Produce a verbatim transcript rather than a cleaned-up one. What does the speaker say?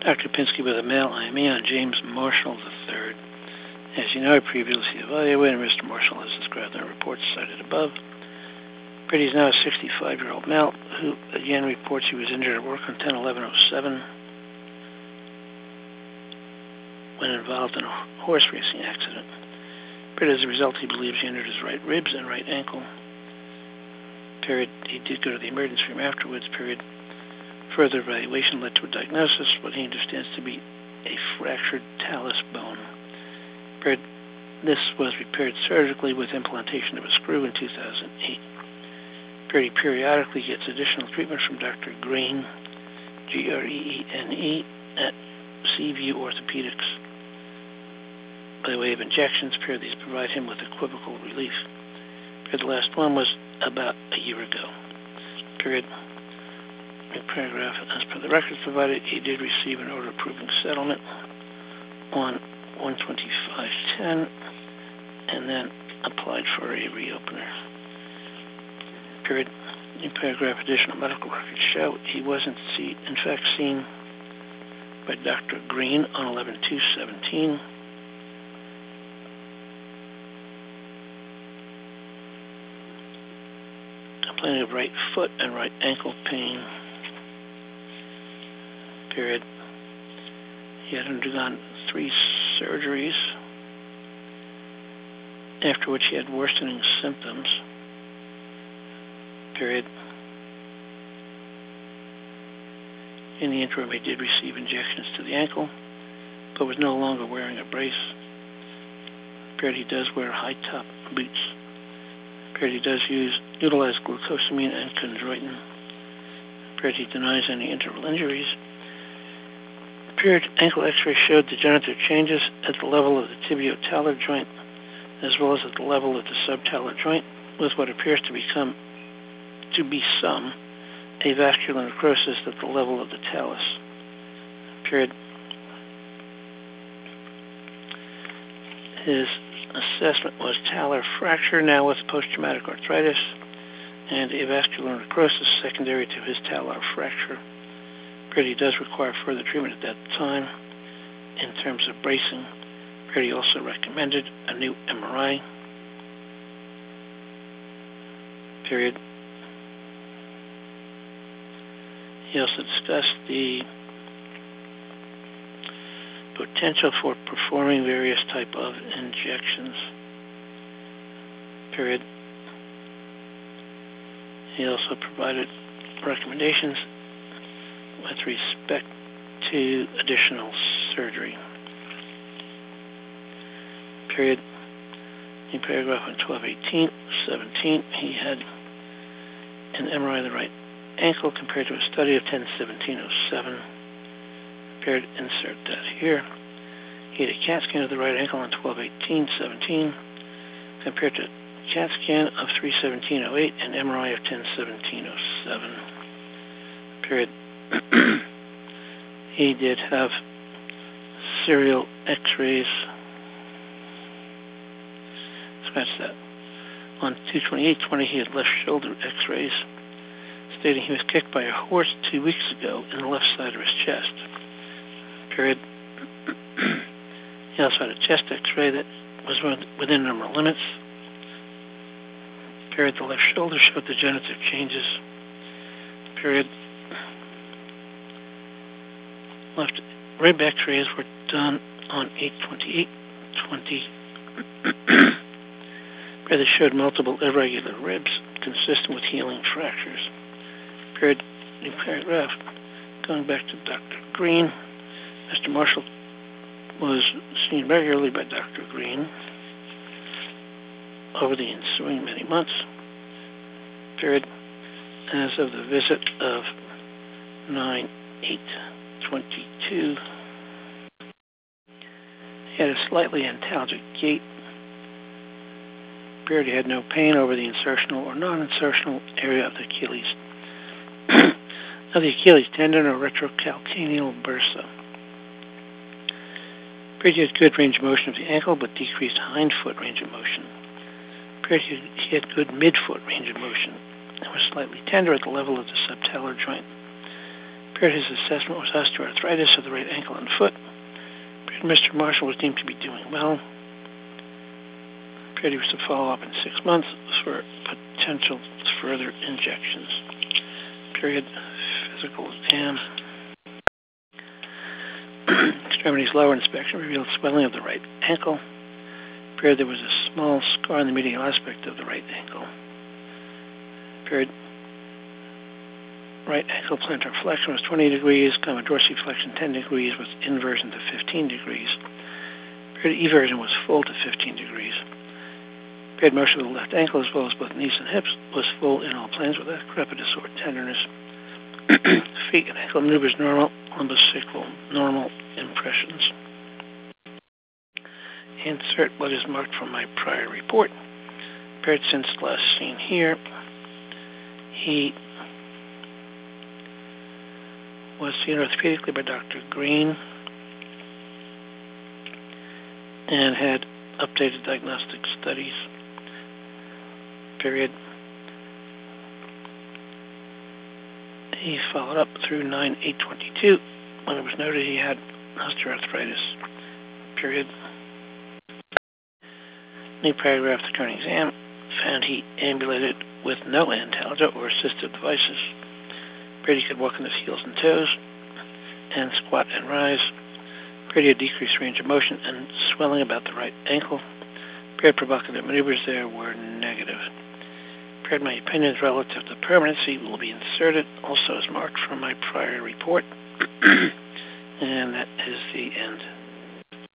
Doctor Pinsky with a mail I M E on James Marshall the third. As you know, I previously evaluated Mister Marshall as described in the reports cited above. Pretty is now a sixty-five-year-old male who again reports he was injured at work on ten eleven oh seven when involved in a horse racing accident. Pretty, as a result, he believes he injured his right ribs and right ankle. Period. He did go to the emergency room afterwards. Period. Further evaluation led to a diagnosis, what he understands to be a fractured talus bone. Period. This was repaired surgically with implantation of a screw in two thousand eight. Period. He periodically gets additional treatment from Doctor Green, G R E E N E, at Seaview Orthopedics. By way of injections, period, these provide him with equivocal relief. Period. The last one was about a year ago. Period. Paragraph, as per the records provided, he did receive an order approving settlement on one twenty-five ten and then applied for a reopener. Period. In paragraph, additional medical records show he wasn't see, in fact seen by Doctor Green on eleven two seventeen. Complaining of right foot and right ankle pain. Period. He had undergone three surgeries, after which he had worsening symptoms. Period. In the interim, he did receive injections to the ankle, but was no longer wearing a brace. Period. He does wear high-top boots. Period. He does use utilize glucosamine and chondroitin. Period. He denies any interval injuries. Period. Ankle X-ray showed degenerative changes at the level of the tibio-talar joint, as well as at the level of the subtalar joint, with what appears to become to be some avascular necrosis at the level of the talus. Period. His assessment was talar fracture, now with post-traumatic arthritis, and avascular necrosis secondary to his talar fracture. Period. He does require further treatment at that time in terms of bracing. Period. He also recommended a new M R I. Period. He also discussed the potential for performing various type of injections. Period. He also provided recommendations with respect to additional surgery. Period. In paragraph on twelve eighteen seventeen, he had an M R I of the right ankle compared to a study of ten seventeen oh seven. Period. Insert that here. He had a CAT scan of the right ankle on twelve eighteen seventeen compared to CAT scan of three seventeen oh eight and M R I of ten seventeen oh seven. Period. He did have serial X-rays. Scratch that. On two twenty-eight twenty, he had left shoulder X-rays, stating he was kicked by a horse two weeks ago in the left side of his chest. Period. He also had a chest X-ray that was within normal limits. Period. The left shoulder showed degenerative changes. Period. Left rib X-rays were done on eight twenty-eight twenty. They showed multiple irregular ribs consistent with healing fractures. Period. New paragraph. Going back to Doctor Green, Mister Marshall was seen regularly by Doctor Green over the ensuing many months. Period. As of the visit of nine eight twenty-two, he had a slightly antalgic gait. Period. He had no pain over the insertional or non-insertional area of the Achilles. of the Achilles tendon or retrocalcaneal bursa. Period. He had good range of motion of the ankle, but decreased hindfoot range of motion. Period. He had good midfoot range of motion and was slightly tender at the level of the subtalar joint. Period, his assessment was osteoarthritis of the right ankle and foot. Period, Mister Marshall was deemed to be doing well. Period, he was to follow up in six months for potential further injections. Period, physical exam. Extremities lower inspection revealed swelling of the right ankle. Period, there was a small scar in the medial aspect of the right ankle. Period, right ankle plantar flexion was twenty degrees, comma dorsiflexion ten degrees, with inversion to fifteen degrees. Period, eversion was full to fifteen degrees. Period, motion of the left ankle as well as both knees and hips was full in all planes without crepitus or tenderness. Feet and ankle maneuvers normal, lumbosacral normal impressions. Insert what is marked from my prior report. Period, since last seen here, he was seen orthopedically by Doctor Green and had updated diagnostic studies. Period. He followed up through nine eight twenty-two when it was noted he had osteoarthritis. Period. New paragraph, the current exam found he ambulated with no antalgia or assistive devices. Period, he could walk on his heels and toes and squat and rise. Period, decreased range of motion and swelling about the right ankle. Period, provocative maneuvers there were negative. Period, my opinions relative to permanency will be inserted, also as marked from my prior report. And that is the end.